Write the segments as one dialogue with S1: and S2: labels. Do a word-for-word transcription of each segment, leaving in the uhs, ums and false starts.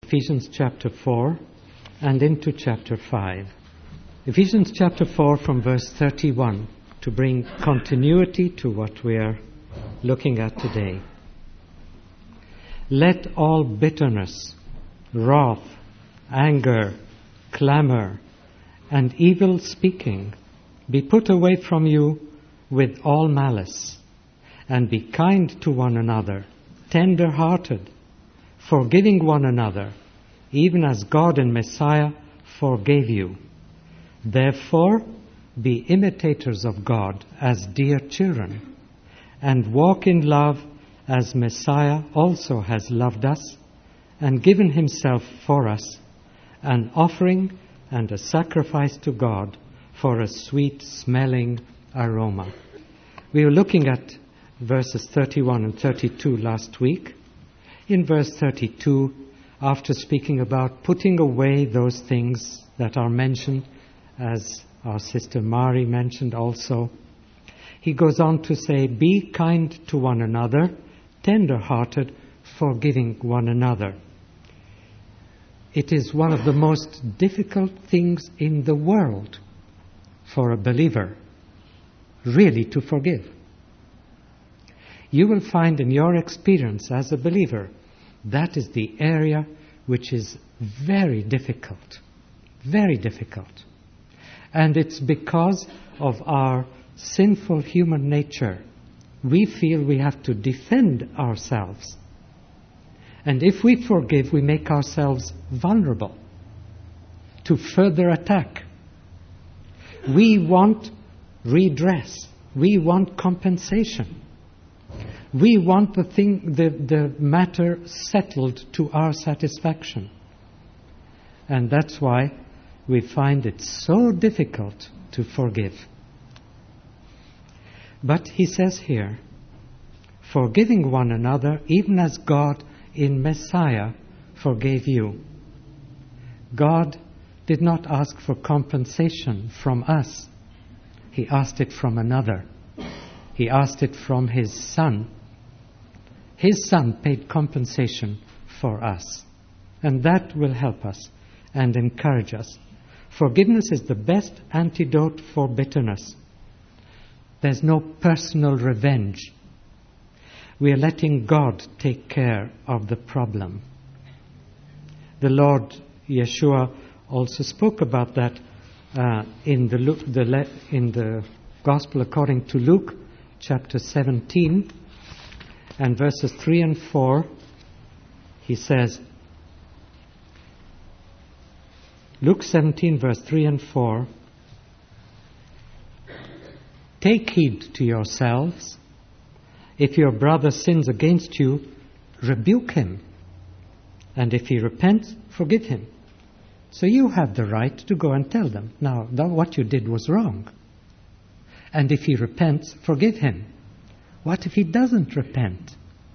S1: Ephesians chapter four and into chapter five. Ephesians chapter four from verse thirty-one to bring continuity to what we are looking at today. Let all bitterness, wrath, anger, clamor, and evil speaking be put away from you with all malice, and be kind to one another, tender-hearted, forgiving one another, even as God in Messiah forgave you. Therefore, be imitators of God as dear children, and walk in love as Messiah also has loved us and given himself for us, an offering and a sacrifice to God for a sweet-smelling aroma. We were looking at verses thirty-one and thirty-two last week. In verse thirty-two, after speaking about putting away those things that are mentioned, as our sister Mari mentioned also, he goes on to say, be kind to one another, tender-hearted, forgiving one another. It is one of the most difficult things in the world for a believer, really, to forgive. You will find in your experience as a believer, that is the area which is very difficult, very difficult. And it's because of our sinful human nature. We feel we have to defend ourselves. And if we forgive, we make ourselves vulnerable to further attack. We want redress. We want compensation. We want the thing, the, the matter settled to our satisfaction. And that's why we find it so difficult to forgive. But he says here, forgiving one another, even as God in Messiah forgave you. God did not ask for compensation from us. He asked it from another. He asked it from his Son. His Son paid compensation for us. And that will help us and encourage us. Forgiveness is the best antidote for bitterness. There's no personal revenge. We are letting God take care of the problem. The Lord Yeshua also spoke about that uh, in the Luke, the le- in the Gospel according to Luke, chapter seventeen, and verses three and four. He says, Luke seventeen, verse three and four, take heed to yourselves. If your brother sins against you, rebuke him. And if he repents, forgive him. So you have the right to go and tell them, now, what you did was wrong. And if he repents, forgive him. What if he doesn't repent?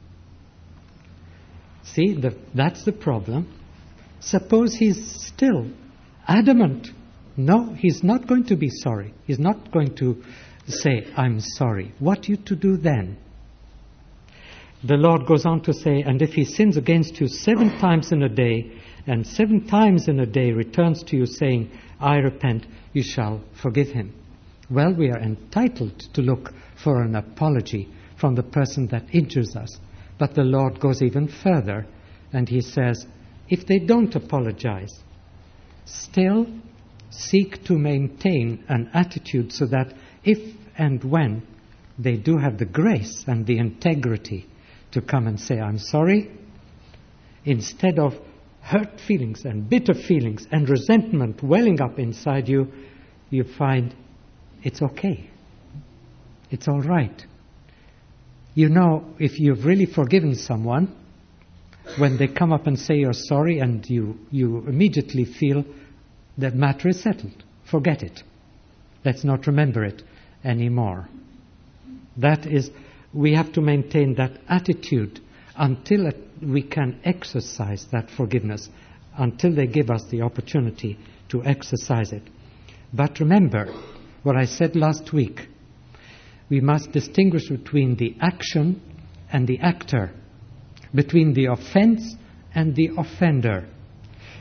S1: See, the, that's the problem. Suppose he's still adamant. No, he's not going to be sorry. He's not going to say, I'm sorry. What are you to do then? The Lord goes on to say, and if he sins against you seven times in a day, and seven times in a day returns to you saying, I repent, you shall forgive him. Well, we are entitled to look for an apology from the person that injures us. But the Lord goes even further, and he says, if they don't apologize, still seek to maintain an attitude so that if and when they do have the grace and the integrity to come and say, I'm sorry, instead of hurt feelings and bitter feelings and resentment welling up inside you, you find it's okay. It's all right. You know, if you've really forgiven someone, when they come up and say you're sorry, and you, you immediately feel that matter is settled. Forget it. Let's not remember it anymore. That is, we have to maintain that attitude until we can exercise that forgiveness, until they give us the opportunity to exercise it. But remember what I said last week. We must distinguish between the action and the actor, between the offense and the offender.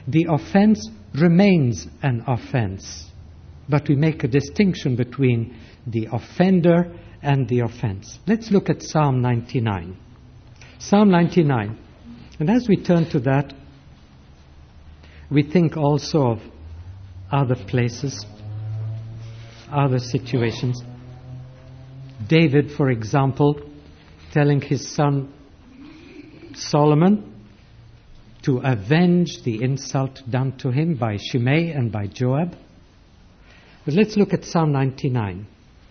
S1: the offense remains an offense. But we make a distinction between the offender and the offense. Let's look at Psalm ninety-nine. Psalm ninety-nine. And as we turn to that, we think also of other places, other situations. David, for example, telling his son Solomon to avenge the insult done to him by Shimei and by Joab. But let's look at Psalm ninety-nine.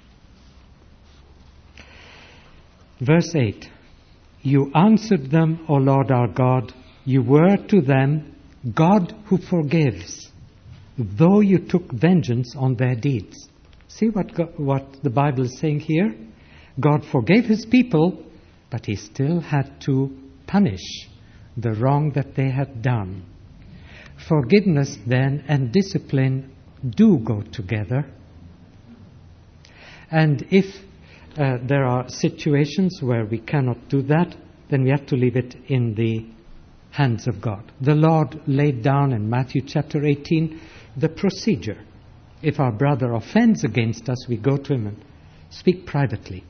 S1: Verse eight. You answered them, O Lord our God. You were to them God who forgives, though you took vengeance on their deeds. See what God, what the Bible is saying here? God forgave his people, but he still had to punish the wrong that they had done. Forgiveness then and discipline do go together. And if uh, there are situations where we cannot do that, then we have to leave it in the hands of God. The Lord laid down in Matthew chapter eighteen the procedure. If our brother offends against us, we go to him and speak privately.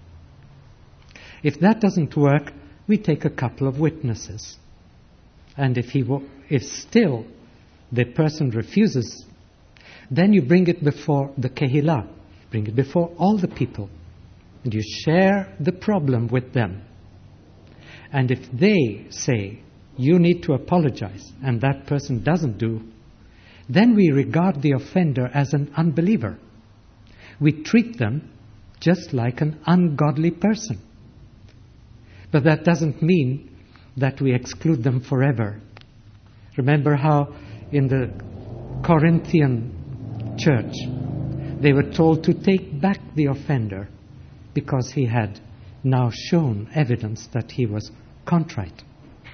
S1: If that doesn't work, we take a couple of witnesses. And if he, if still the person refuses, then you bring it before the Kehillah, bring it before all the people, and you share the problem with them. And if they say, you need to apologize, and that person doesn't do, then we regard the offender as an unbeliever. We treat them just like an ungodly person. But that doesn't mean that we exclude them forever. Remember how in the Corinthian church they were told to take back the offender because he had now shown evidence that he was contrite.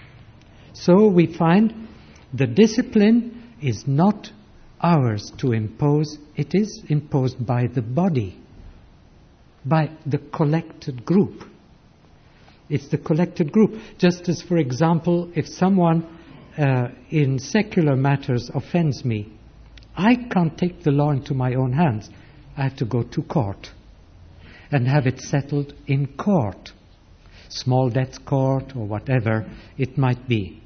S1: So we find the discipline is not ours to impose, it is imposed by the body, by the collected group. It's the collected group. Just as, for example, if someone uh, in secular matters offends me, I can't take the law into my own hands. I have to go to court and have it settled in court, small debts court or whatever it might be.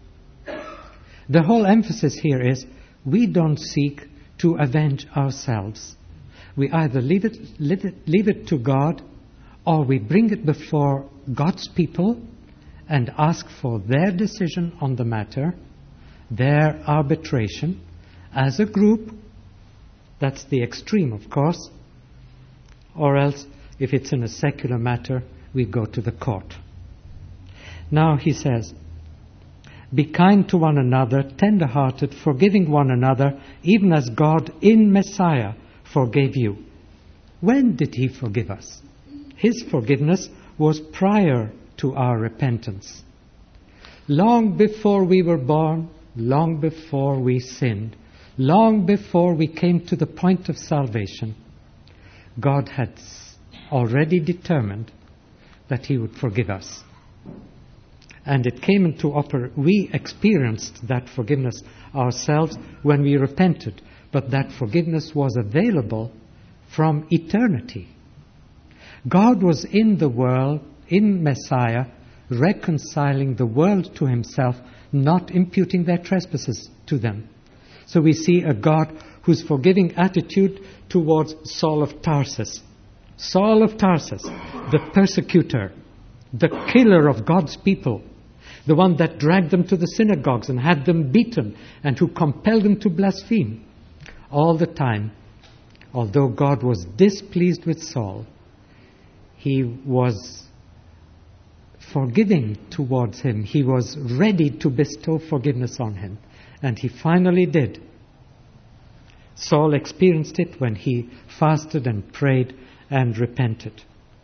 S1: The whole emphasis here is we don't seek to avenge ourselves. We either leave it, leave it, leave it to God, or we bring it before God's people and ask for their decision on the matter, their arbitration as a group. That's the extreme, of course. Or else, if it's in a secular matter, we go to the court. Now he says, be kind to one another, tender-hearted, forgiving one another, even as God in Messiah forgave you. When did he forgive us? His forgiveness was prior to our repentance. Long before we were born, long before we sinned, long before we came to the point of salvation, God had already determined that he would forgive us. And it came into operation. We experienced that forgiveness ourselves when we repented, but that forgiveness was available from eternity. God was in the world, in Messiah, reconciling the world to himself, not imputing their trespasses to them. So we see a God whose forgiving attitude towards Saul of Tarsus. Saul of Tarsus, the persecutor, the killer of God's people, the one that dragged them to the synagogues and had them beaten and who compelled them to blaspheme. All the time, although God was displeased with Saul, he was forgiving towards him. He was ready to bestow forgiveness on him. And he finally did. Saul experienced it when he fasted and prayed and repented.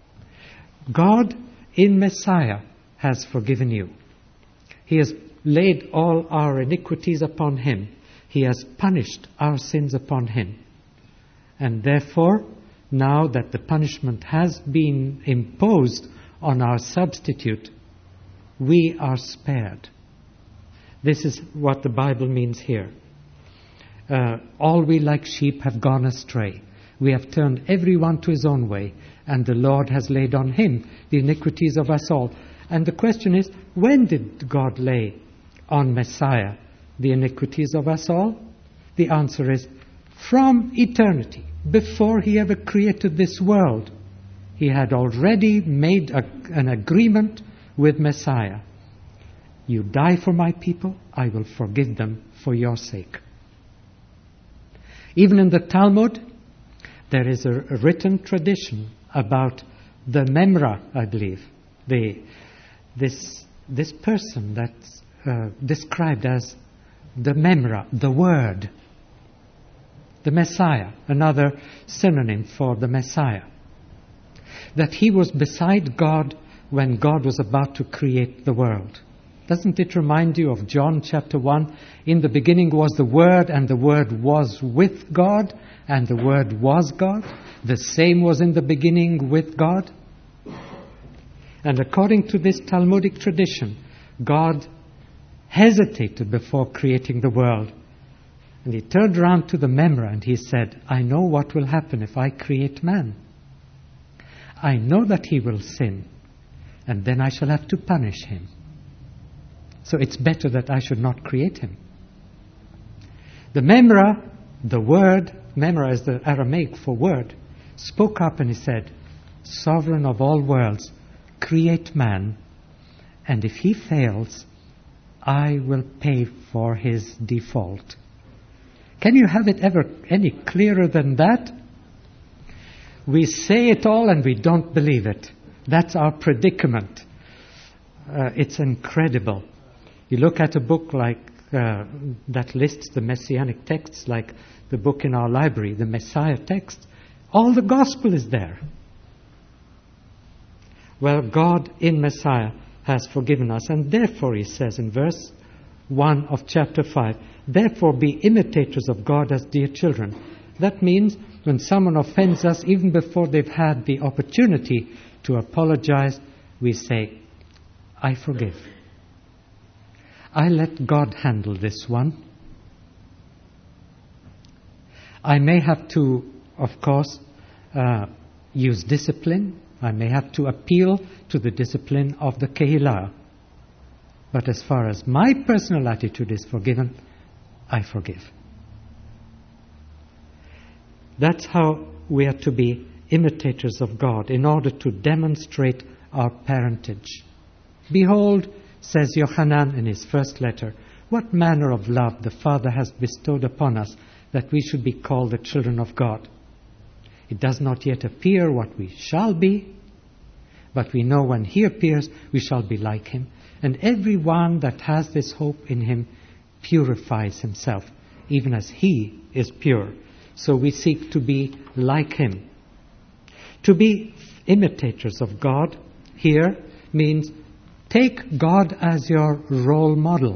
S1: God in Messiah has forgiven you. He has laid all our iniquities upon him. He has punished our sins upon him. And therefore, now that the punishment has been imposed on our substitute, we are spared. This is what the Bible means here. Uh, all we like sheep have gone astray. We have turned everyone to his own way, and the Lord has laid on him the iniquities of us all. And the question is, when did God lay on Messiah the iniquities of us all? The answer is, from eternity, before he ever created this world, he had already made a, an agreement with Messiah. You die for my people, I will forgive them for your sake. Even in the Talmud, there is a, a written tradition about the Memra, I believe, the, this, this person that's uh, described as the Memra, the Word, the Messiah, another synonym for the Messiah, that he was beside God when God was about to create the world. Doesn't it remind you of John chapter one? In the beginning was the Word, and the Word was with God, and the Word was God. The same was in the beginning with God. And according to this Talmudic tradition, God hesitated before creating the world. And he turned around to the Memra and he said, I know what will happen if I create man. I know that he will sin, and then I shall have to punish him. So it's better that I should not create him. The Memra, the word, Memra is the Aramaic for word, spoke up and he said, Sovereign of all worlds, create man, and if he fails, I will pay for his default. Can you have it ever any clearer than that? We say it all and we don't believe it. That's our predicament. Uh, it's incredible. You look at a book like uh, that lists the messianic texts, like the book in our library, the Messiah text. All the gospel is there. Well, God in Messiah has forgiven us, and therefore, he says in verse one of chapter five, therefore be imitators of God as dear children. That means when someone offends us, even before they've had the opportunity to apologize, we say, I forgive. I let God handle this one. I may have to, of course, uh, use discipline. I may have to appeal to the discipline of the Kehillah. But as far as my personal attitude is forgiven, I forgive. That's how we are to be imitators of God in order to demonstrate our parentage. Behold, says Yohanan in his first letter, what manner of love the Father has bestowed upon us that we should be called the children of God. It does not yet appear what we shall be, but we know when he appears we shall be like him. And every one that has this hope in him purifies himself, even as he is pure. So we seek to be like him. To be imitators of God here means take God as your role model.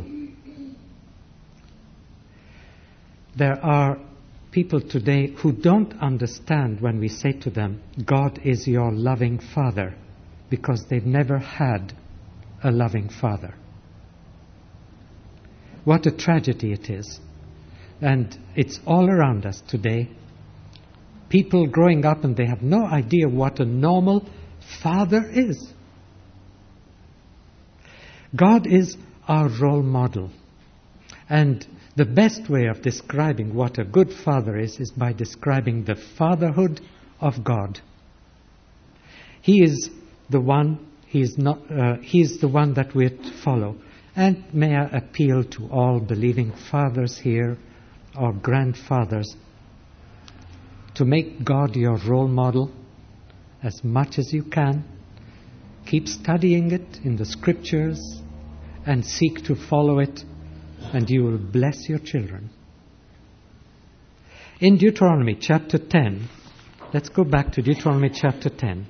S1: There are people today who don't understand when we say to them, God is your loving Father, because they've never had a loving Father. What a tragedy it is. And it's all around us today. People growing up and they have no idea what a normal father is. God is our role model. And the best way of describing what a good father is, is by describing the fatherhood of God. He is the one, he is not, uh, he is the one that we're to follow. And may I appeal to all believing fathers here, or grandfathers, to make God your role model as much as you can. Keep studying it in the scriptures and seek to follow it, and you will bless your children. In Deuteronomy chapter ten, let's go back to Deuteronomy chapter ten.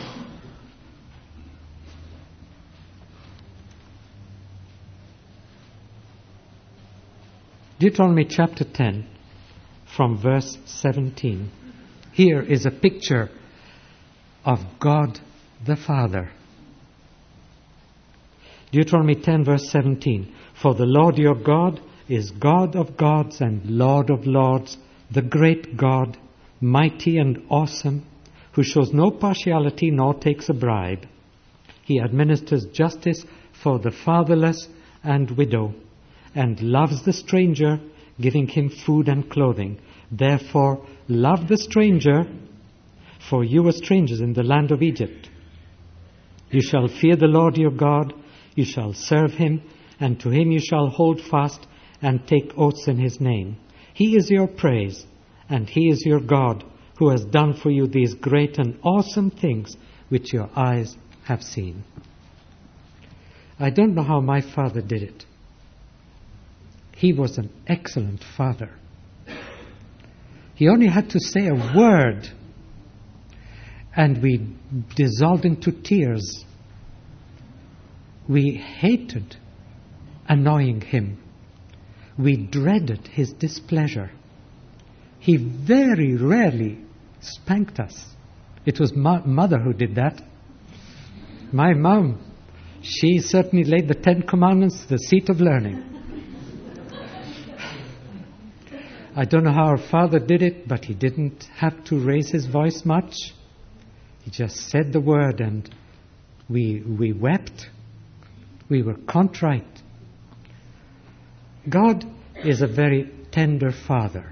S1: Deuteronomy chapter ten, from verse seventeen. Here is a picture of God the Father. Deuteronomy ten verse seventeen. For the Lord your God is God of gods and Lord of lords, the great God, mighty and awesome, who shows no partiality nor takes a bribe. He administers justice for the fatherless and widow, and loves the stranger, giving him food and clothing. Therefore, love the stranger, for you were strangers in the land of Egypt. You shall fear the Lord your God, you shall serve him, and to him you shall hold fast and take oaths in his name. He is your praise, and he is your God, who has done for you these great and awesome things which your eyes have seen. I don't know how my father did it. He was an excellent father. He only had to say a word, and we dissolved into tears. We hated annoying him. We dreaded his displeasure. He very rarely spanked us. It was my mother who did that. My mom, she certainly laid the Ten Commandments, the seat of learning. I don't know how our father did it, but he didn't have to raise his voice much. He just said the word, and we we wept. We were contrite. God is a very tender father.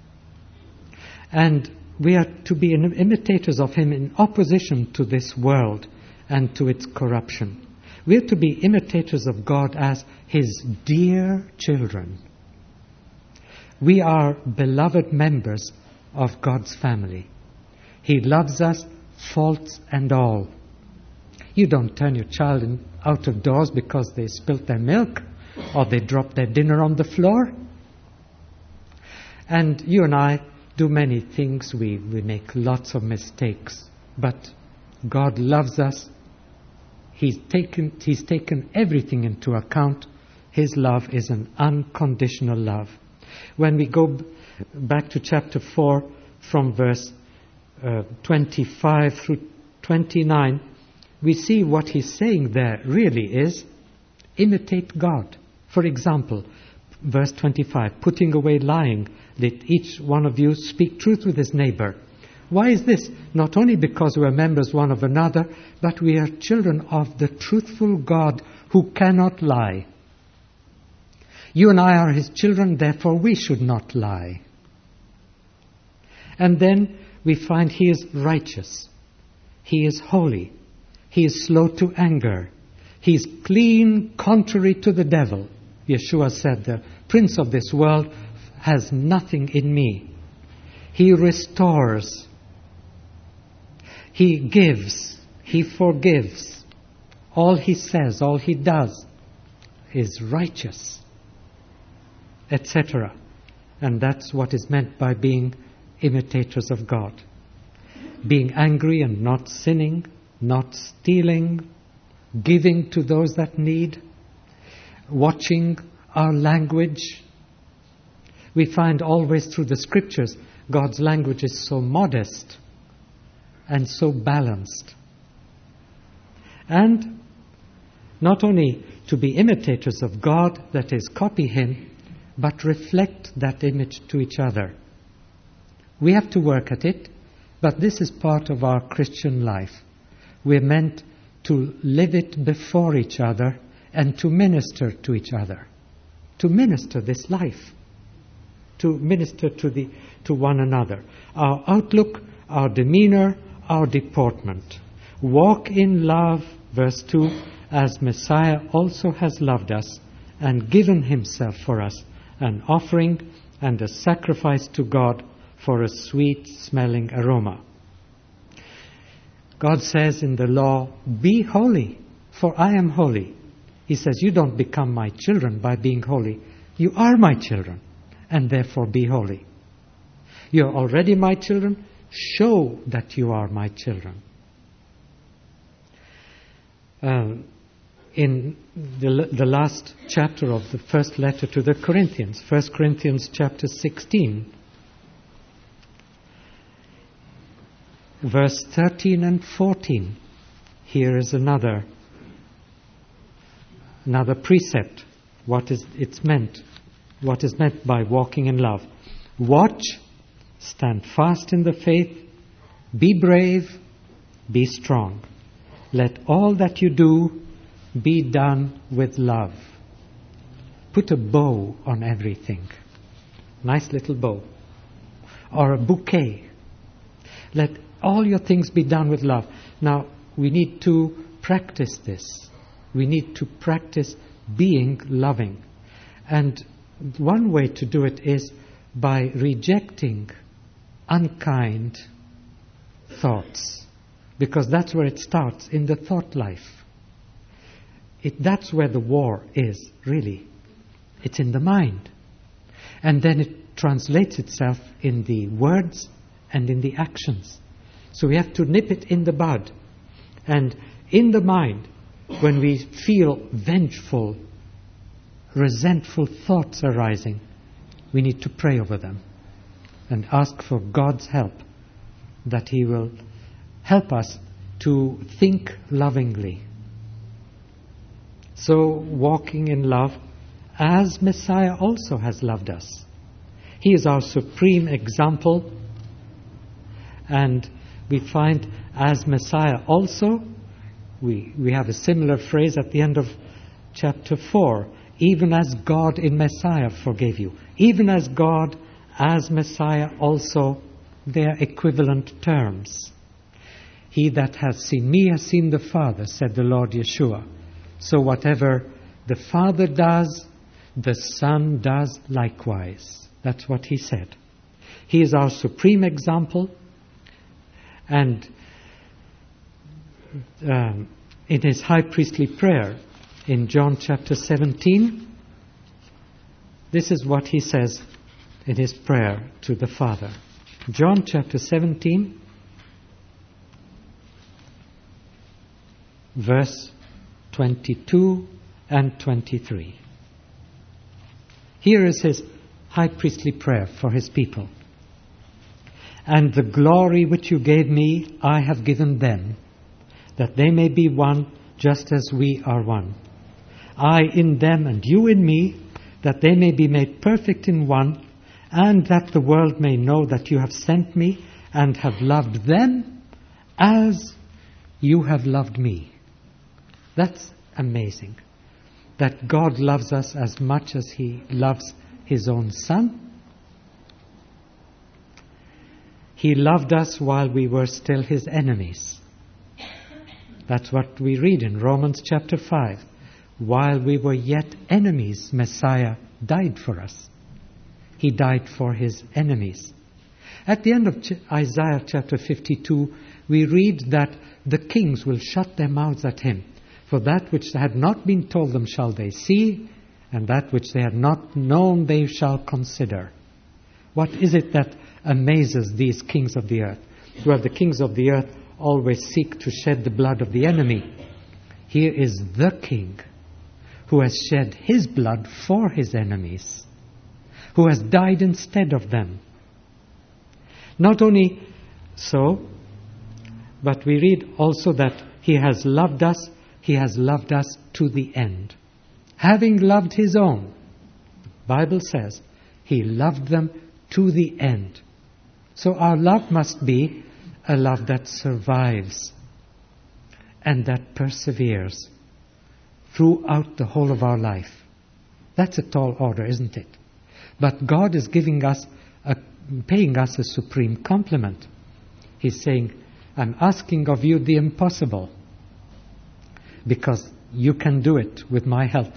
S1: And we are to be imitators of him in opposition to this world and to its corruption. We are to be imitators of God as his dear children. We are beloved members of God's family. He loves us, faults and all. You don't turn your child in, out of doors because they spilt their milk or they dropped their dinner on the floor. And you and I do many things. We, we make lots of mistakes. But God loves us. He's taken, he's taken everything into account. His love is an unconditional love. When we go b- back to chapter four, from verse uh, twenty-five through twenty-nine, we see what he's saying there really is imitate God. For example, verse twenty-five, putting away lying, let each one of you speak truth with his neighbor. Why is this? Not only because we are members one of another, but we are children of the truthful God who cannot lie. You and I are his children, therefore we should not lie. And then we find he is righteous. He is holy. He is slow to anger. He is clean, contrary to the devil. Yeshua said, the prince of this world has nothing in me. He restores. He gives. He forgives. All he says, all he does is righteous, et cetera. And that's what is meant by being imitators of God. Being angry and not sinning, not stealing, giving to those that need, watching our language. We find always through the scriptures, God's language is so modest and so balanced. And not only to be imitators of God, that is, copy him, but reflect that image to each other. We have to work at it, but this is part of our Christian life. We're meant to live it before each other and to minister to each other. To minister this life. To minister to the to one another. Our outlook, our demeanor, our deportment. Walk in love, verse two, as Messiah also has loved us and given himself for us, an offering and a sacrifice to God for a sweet-smelling aroma. God says in the law, be holy, for I am holy. He says, you don't become my children by being holy. You are my children, and therefore be holy. You are already my children. Show that you are my children. Uh, in the, the last chapter of the first letter to the Corinthians, First Corinthians chapter sixteen, verse thirteen and fourteen, here is another Another precept, what is it's meant, what is meant by walking in love. Watch, stand fast in the faith, be brave, be strong. Let all that you do be done with love. Put a bow on everything. Nice little bow. Or a bouquet. Let all your things be done with love. Now, we need to practice this. We need to practice being loving. And one way to do it is by rejecting unkind thoughts. Because that's where it starts, in the thought life. It, that's where the war is, really. It's in the mind. And then it translates itself in the words and in the actions. So we have to nip it in the bud. And in the mind, when we feel vengeful, resentful thoughts arising, we need to pray over them and ask for God's help, that He will help us to think lovingly. So, walking in love as Messiah also has loved us. He is our supreme example, and we find as Messiah also, we, we have a similar phrase at the end of chapter four, even as God in Messiah forgave you. Even as God as Messiah also, they are equivalent terms. He that hath seen me has seen the Father, said the Lord Yeshua. So whatever the Father does, the Son does likewise. That's what He said. He is our supreme example. And um, in His high priestly prayer in John chapter seventeen, this is what He says in His prayer to the Father. John chapter seventeen, verse twenty-two and twenty-three. Here is His high priestly prayer for His people. And the glory which you gave me, I have given them, that they may be one, just as we are one. I in them and you in me, that they may be made perfect in one, and that the world may know that you have sent me and have loved them as you have loved me. That's amazing. That God loves us as much as He loves His own Son. He loved us while we were still His enemies. That's what we read in Romans chapter five. While we were yet enemies, Messiah died for us. He died for His enemies. At the end of Isaiah chapter fifty-two, we read that the kings will shut their mouths at Him. For that which had not been told them shall they see, and that which they had not known they shall consider. What is it that amazes these kings of the earth? Well, the kings of the earth always seek to shed the blood of the enemy. Here is the King who has shed His blood for His enemies, who has died instead of them. Not only so, but we read also that He has loved us, He has loved us to the end. Having loved His own, the Bible says, He loved them to the end. So our love must be a love that survives and that perseveres throughout the whole of our life. That's a tall order, isn't it? But God is giving us, a, paying us a supreme compliment. He's saying, I'm asking of you the impossible, because you can do it with my help.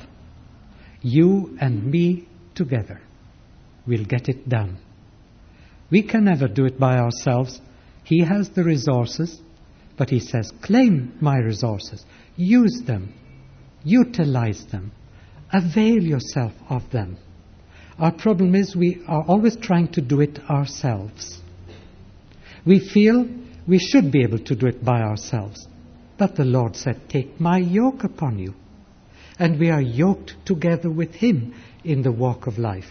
S1: You and me together will get it done. We can never do it by ourselves. He has the resources, but He says, claim my resources. Use them. Utilize them. Avail yourself of them. Our problem is we are always trying to do it ourselves. We feel we should be able to do it by ourselves. But the Lord said, take my yoke upon you. And we are yoked together with Him in the walk of life.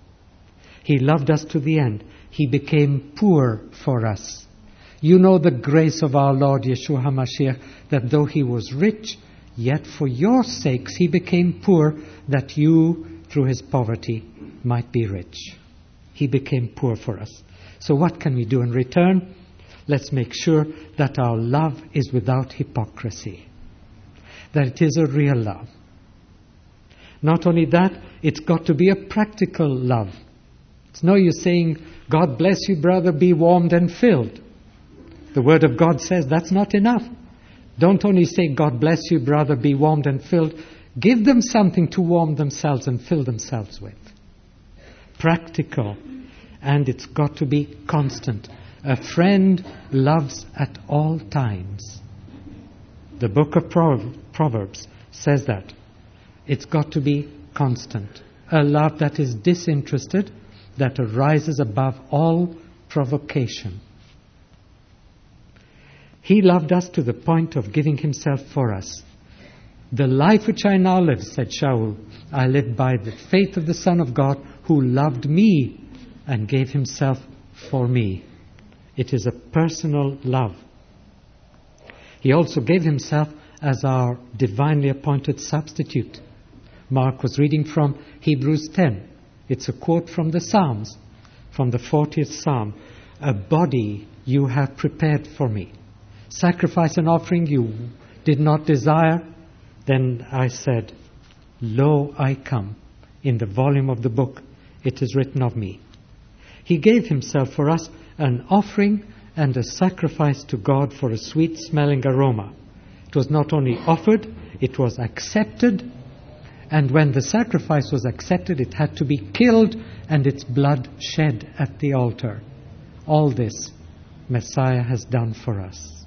S1: He loved us to the end. He became poor for us. You know the grace of our Lord Yeshua HaMashiach, that though He was rich, Yet for your sakes he became poor, that you, through his poverty, might be rich. He became poor for us. So what can we do in return? Let's make sure that our love is without hypocrisy, that it is a real love. Not only that, it's got to be a practical love. It's no use saying, God bless you, brother, be warmed and filled. The Word of God says that's not enough. Don't only say, God bless you, brother, be warmed and filled. Give them something to warm themselves and fill themselves with. Practical. And it's got to be constant. A friend loves at all times. The book of Proverbs says that. It's got to be constant. A love that is disinterested, that arises above all provocation. He loved us to the point of giving himself for us. The life which I now live, said Shaul, I live by the faith of the Son of God, who loved me and gave himself for me. It is a personal love. He also gave himself as our divinely appointed substitute. Mark was reading from Hebrews ten. It's a quote from the Psalms, from the fortieth Psalm. A body you have prepared for me. Sacrifice and offering you did not desire. Then I said, Lo, I come. In the volume of the book it is written of me. He gave himself for us an offering and a sacrifice to God for a sweet-smelling aroma. It was not only offered, it was accepted. And when the sacrifice was accepted, it had to be killed and its blood shed at the altar. All this Messiah has done for us.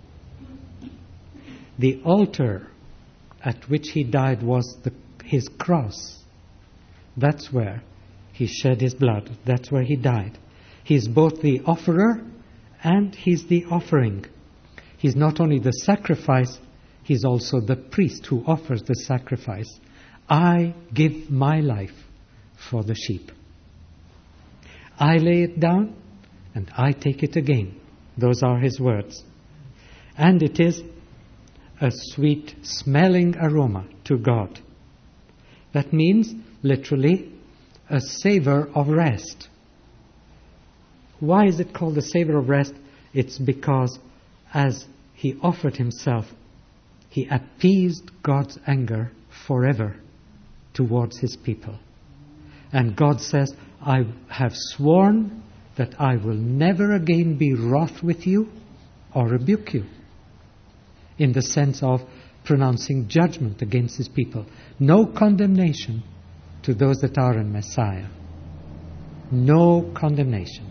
S1: The altar at which he died was the, his cross. That's where he shed his blood. That's where he died. He's both the offerer and he's the offering. He's not only the sacrifice, he's also the priest who offers the sacrifice. I give my life for the sheep. I lay it down and I take it again. Those are his words. And it is a sweet smelling aroma to God. That means, literally, a savor of rest. Why is it called the savor of rest? It's because as he offered himself, he appeased God's anger forever towards his people. And God says, I have sworn that I will never again be wroth with you or rebuke you, in the sense of pronouncing judgment against his people. No condemnation to those that are in Messiah. No condemnation.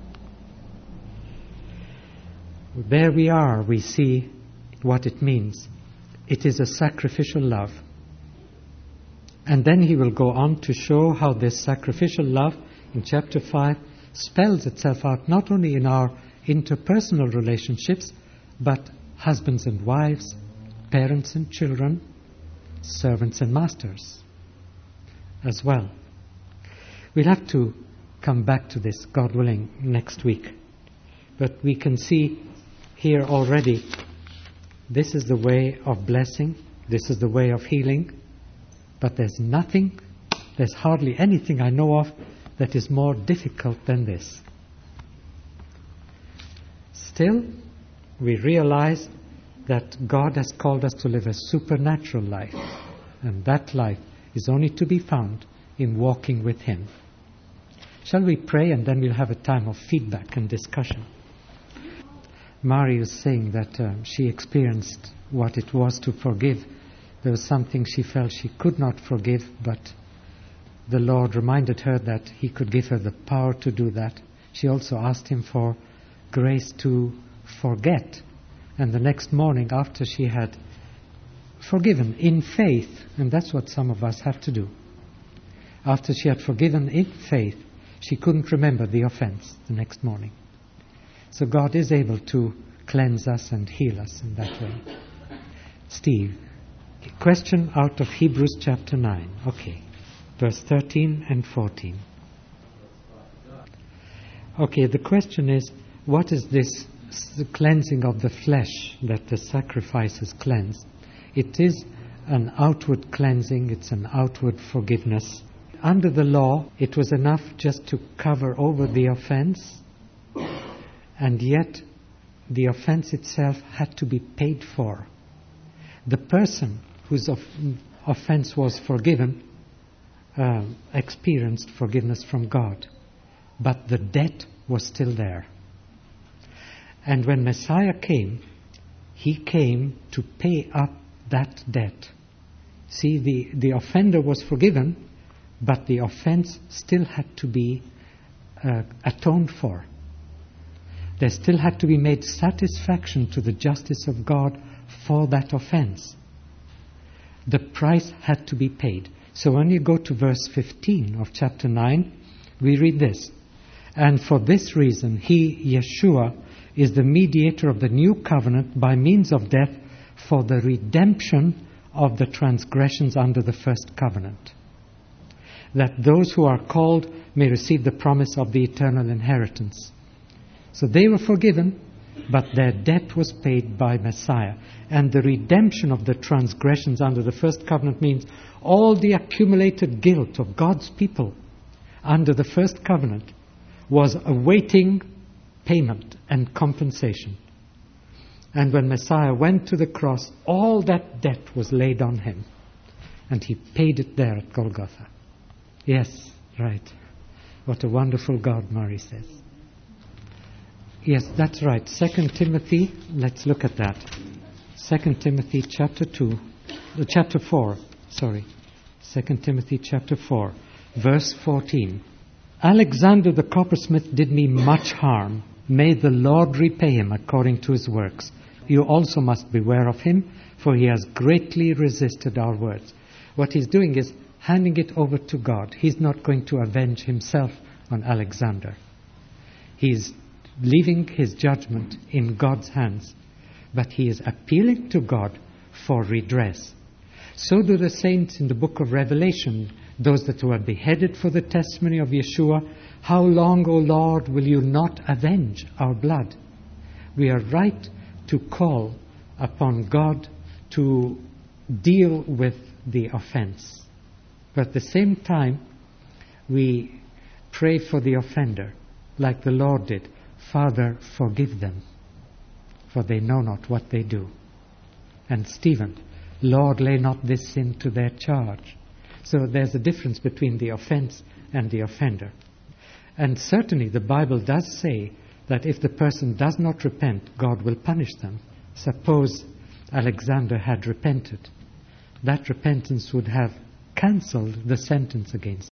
S1: There we are, we see what it means. It is a sacrificial love. And then he will go on to show how this sacrificial love in chapter five spells itself out not only in our interpersonal relationships, but husbands and wives, parents and children, servants and masters as well. We'll have to come back to this, God willing, next week. But we can see here already, this is the way of blessing, this is the way of healing, but there's nothing, there's hardly anything I know of that is more difficult than this. Still, we realize that God has called us to live a supernatural life, and that life is only to be found in walking with Him. Shall we pray, and then we'll have a time of feedback and discussion. Mari was saying that uh, she experienced what it was to forgive. There was something she felt she could not forgive, but the Lord reminded her that He could give her the power to do that. She also asked Him for grace to forget. And the next morning, after she had forgiven in faith, and that's what some of us have to do, after she had forgiven in faith, she couldn't remember the offense the next morning. So God is able to cleanse us and heal us in that way. Steve, question out of Hebrews chapter nine. Okay, verse thirteen and fourteen. Okay, the question is, what is this the cleansing of the flesh that the sacrifices cleanse? It is an outward cleansing, it's an outward forgiveness. Under the law, it was enough just to cover over the offense, and yet the offense itself had to be paid for. The person whose off- offense was forgiven uh, experienced forgiveness from God, but the debt was still there. And when Messiah came, he came to pay up that debt. See, the, the offender was forgiven, but the offense still had to be uh, atoned for. There still had to be made satisfaction to the justice of God for that offense. The price had to be paid. So when you go to verse fifteen of chapter nine, we read this. And for this reason, he, Yeshua, is the mediator of the new covenant by means of death for the redemption of the transgressions under the first covenant, that those who are called may receive the promise of the eternal inheritance. So they were forgiven, but their debt was paid by Messiah. And the redemption of the transgressions under the first covenant means all the accumulated guilt of God's people under the first covenant was awaiting payment and compensation. And when Messiah went to the cross, all that debt was laid on him. And he paid it there at Golgotha. Yes, right. What a wonderful God, Murray says. Yes, that's right. Second Timothy, let's look at that. Second Timothy chapter two, uh, chapter four, sorry. Second Timothy chapter four, verse fourteen. Alexander the coppersmith did me much harm. May the Lord repay him according to his works. You also must beware of him, for he has greatly resisted our words. What he's doing is handing it over to God. He's not going to avenge himself on Alexander. He's leaving his judgment in God's hands. But he is appealing to God for redress. So do the saints in the book of Revelation, those that were beheaded for the testimony of Yeshua. How long, O Lord, will you not avenge our blood? We are right to call upon God to deal with the offense. But at the same time, we pray for the offender, like the Lord did. Father, forgive them, for they know not what they do. And Stephen, Lord, lay not this sin to their charge. So there's a difference between the offense and the offender. And certainly the Bible does say that if the person does not repent, God will punish them. Suppose Alexander had repented. That repentance would have cancelled the sentence against